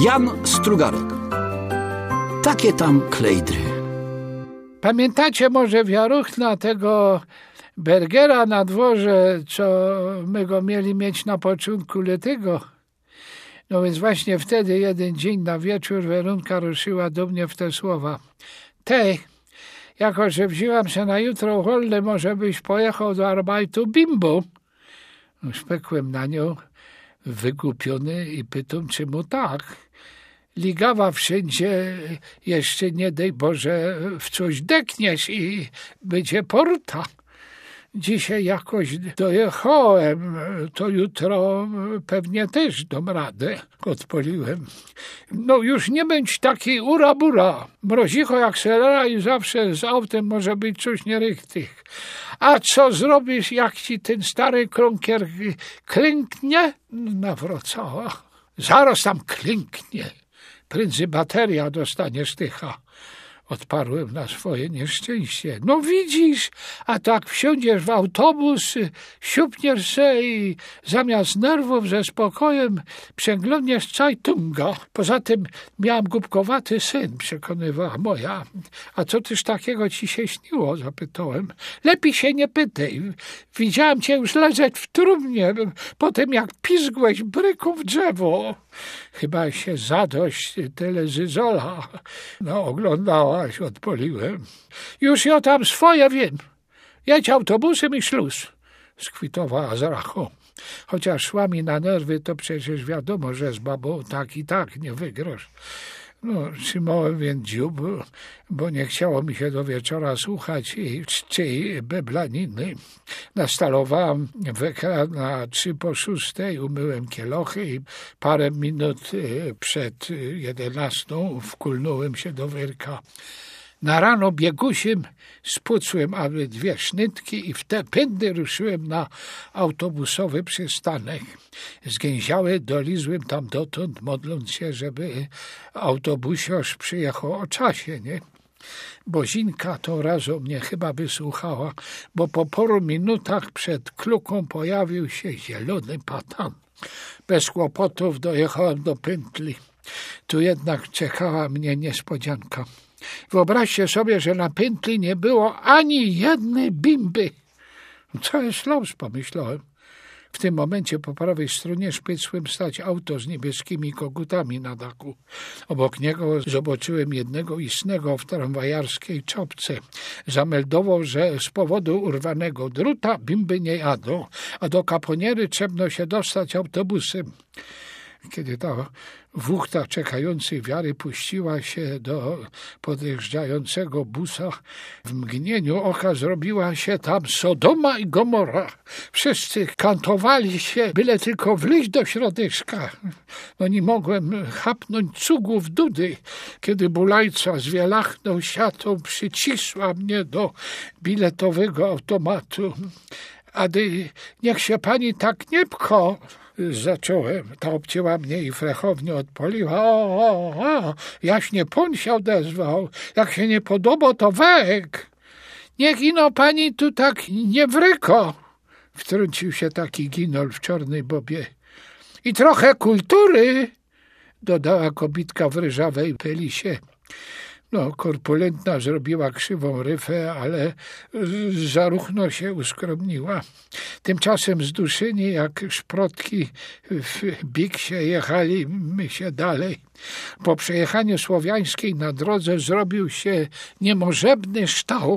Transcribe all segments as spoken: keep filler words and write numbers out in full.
Jan Strugarek. Takie tam klejdry. Pamiętacie może wiaruchna tego Bergera na dworze, co my go mieli mieć na początku lutego? No więc właśnie wtedy jeden dzień na wieczór Werunka ruszyła do mnie w te słowa. Tej, jako że wzięłam się na jutro wolne, może byś pojechał do arbajtu Bimbo? No, szpekłem na nią, wygupiony i pytam, czy mu tak. Ligawa wszędzie, jeszcze nie daj Boże, w coś dekniesz i będzie porta. Dzisiaj jakoś dojechałem, to jutro pewnie też dam radę, odpoliłem. No już nie bądź taki ura-bura. Mrozicho jak selera i zawsze z autem może być coś nierychtych. A co zrobisz, jak ci ten stary kląkier klęknie? Nawracała. Zaraz tam klęknie. Prędzej bateria dostanie sztycha. Odparłem na swoje nieszczęście. No widzisz, a tak wsiądziesz w autobus, siupniesz se i zamiast nerwów ze spokojem przeglądniesz Zeitunga. Poza tym miałam głupkowaty syn, przekonywała moja. A co też takiego ci się śniło? Zapytałem. Lepiej się nie pytaj. Widziałam cię już leżeć w trumnie, po tym jak pizgłeś bryką w drzewo. Chyba się zadość telezyzola no, oglądałaś, odpoliłem. Już ja tam swoje wiem. Jedź autobusem i szluz, skwitowała z rachą. Chociaż szła mi na nerwy, to przecież wiadomo, że z babą tak i tak nie wygrasz. No, trzymałem więc dziób, bo nie chciało mi się do wieczora słuchać jej czciej beblaniny. Nastalowałem wekran na trzy po szóstej, umyłem kielochy i parę minut przed jedenastą wkulnąłem się do wyrka. Na rano biegusiem spucłem aby dwie sznytki i w te pędy ruszyłem na autobusowy przystanek. Zgęziały dolizłem tam dotąd, modląc się, żeby autobusiarz przyjechał o czasie, nie? Bozinka to razu mnie chyba wysłuchała, bo po paru minutach przed kluką pojawił się zielony patan. Bez kłopotów dojechałem do pętli. Tu jednak czekała mnie niespodzianka. Wyobraźcie sobie, że na pętli nie było ani jednej bimby. Co jest los, pomyślałem. W tym momencie po prawej stronie szpicłem stać auto z niebieskimi kogutami na dachu. Obok niego zobaczyłem jednego istnego w tramwajarskiej czopce. Zameldował, że z powodu urwanego druta bimby nie jadą, a do Kaponiery trzeba się dostać autobusem. Kiedy ta wuchta czekającej wiary puściła się do podjeżdżającego busa, w mgnieniu oka zrobiła się tam Sodoma i Gomora. Wszyscy kantowali się, byle tylko wleźć do środeczka. No nie mogłem chapnąć cugów dudy, kiedy bulajca zwielachnął siatą, przycisła mnie do biletowego automatu. Ady, niech się pani tak nie pcha. Zacząłem, ta obcięła mnie i frechownie odpoliła. O, o, o, jaśnie pan się odezwał. Jak się nie podoba, to wek. Niech ino pani tu tak nie wryko. Wtrącił się taki ginol w czarnej bobie. I trochę kultury, dodała kobitka w ryżawej pelisie. No, korpulentna zrobiła krzywą ryfę, ale zaruchno się uskromniła. Tymczasem zduszyni jak szprotki w biksie jechali my się dalej. Po przejechaniu Słowiańskiej na drodze zrobił się niemożebny ształ.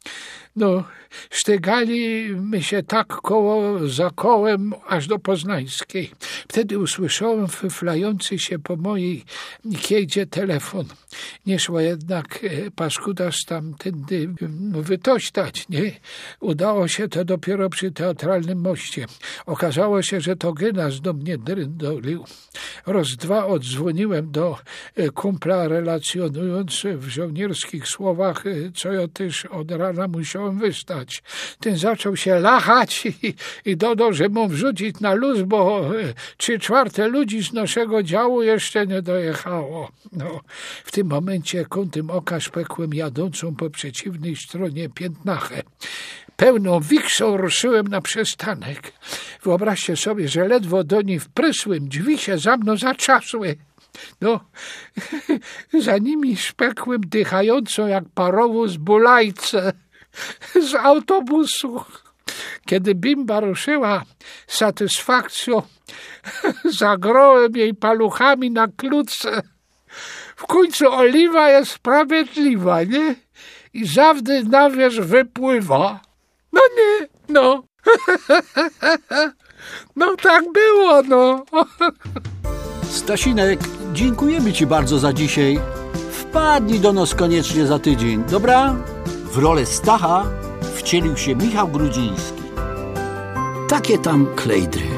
No, sztygali my się tak koło za kołem aż do Poznańskiej. Wtedy usłyszałem fyflający się po mojej kiedzie telefon. Nie szło jednak paskudarz tamtędy wytośtać, nie? Udało się to dopiero przy Teatralnym Moście. Okazało się, że to Gynas do mnie dryndolił. Roz dwa odzwoniłem do kumpla, relacjonując w żołnierskich słowach, co ja też od rana musiałem wystać. Ten zaczął się lachać i, i dodał, że mam wrzucić na luz, bo trzy czwarte ludzi z naszego działu jeszcze nie dojechało. No, w tym momencie kątem oka szpekłem jadącą po przeciwnej stronie piętnachę. Pełną wiksą ruszyłem na przystanek. Wyobraźcie sobie, że ledwo do niej wprysłem, drzwi się za mną zatrzasły. No, za nimi szpekłem dychającą jak parowóz bulajce z autobusu. Kiedy bimba ruszyła z satysfakcją, zagrałem jej paluchami na klutce. W końcu oliwa jest sprawiedliwa, nie? I zawdy na wierzch wypływa. No nie, no. No tak było, no. Stasinek, dziękujemy ci bardzo za dzisiaj. Wpadnij do nas koniecznie za tydzień, dobra? W rolę Stacha wcielił się Michał Grudziński. Takie tam klejdry.